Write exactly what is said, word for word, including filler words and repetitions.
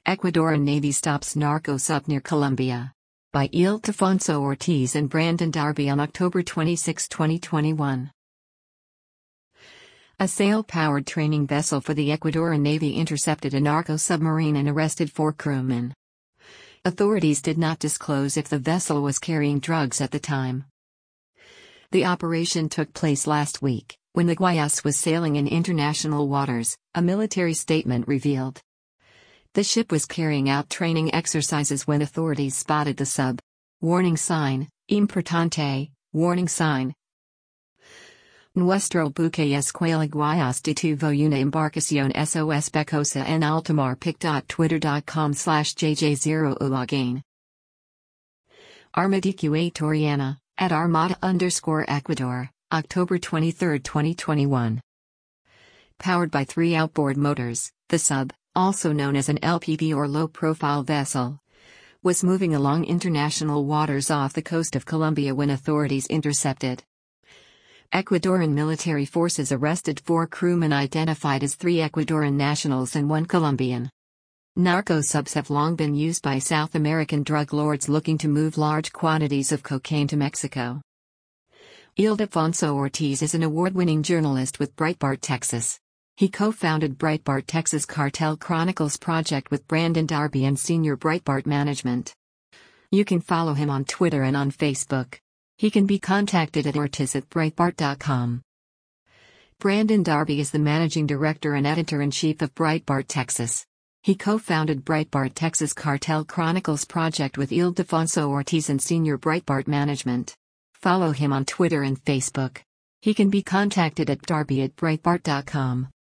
Ecuadorian Navy stops narco sub near Colombia. By Ildefonso Ortiz and Brandon Darby on October twenty-sixth, twenty twenty-one. A sail-powered training vessel for the Ecuadorian Navy intercepted a narco submarine and arrested four crewmen. Authorities did not disclose if the vessel was carrying drugs at the time. The operation took place last week, when the Guayas was sailing in international waters, a military statement revealed. The ship was carrying out training exercises when authorities spotted the sub. Warning sign, importante, warning sign. Nuestro buque Escuela Guayas detuvo una embarcación sospechosa en alta mar pic.twitter.com slash jj0 ulagain. Armada Ecuatoriana, at Armada underscore Ecuador, October twenty-third, twenty twenty-one. Powered by three outboard motors, the sub, also known as an L P V or low-profile vessel, was moving along international waters off the coast of Colombia when authorities intercepted. Ecuadorian military forces arrested four crewmen identified as three Ecuadorian nationals and one Colombian. Narco subs have long been used by South American drug lords looking to move large quantities of cocaine to Mexico. Ildefonso Ortiz is an award-winning journalist with Breitbart Texas. He co-founded Breitbart Texas Cartel Chronicles project with Brandon Darby and Senior Breitbart Management. You can follow him on Twitter and on Facebook. He can be contacted at ortiz at breitbart dot com. Brandon Darby is the managing director and editor-in-chief of Breitbart Texas. He co-founded Breitbart Texas Cartel Chronicles project with Ildefonso Ortiz and Senior Breitbart Management. Follow him on Twitter and Facebook. He can be contacted at darby at breitbart dot com.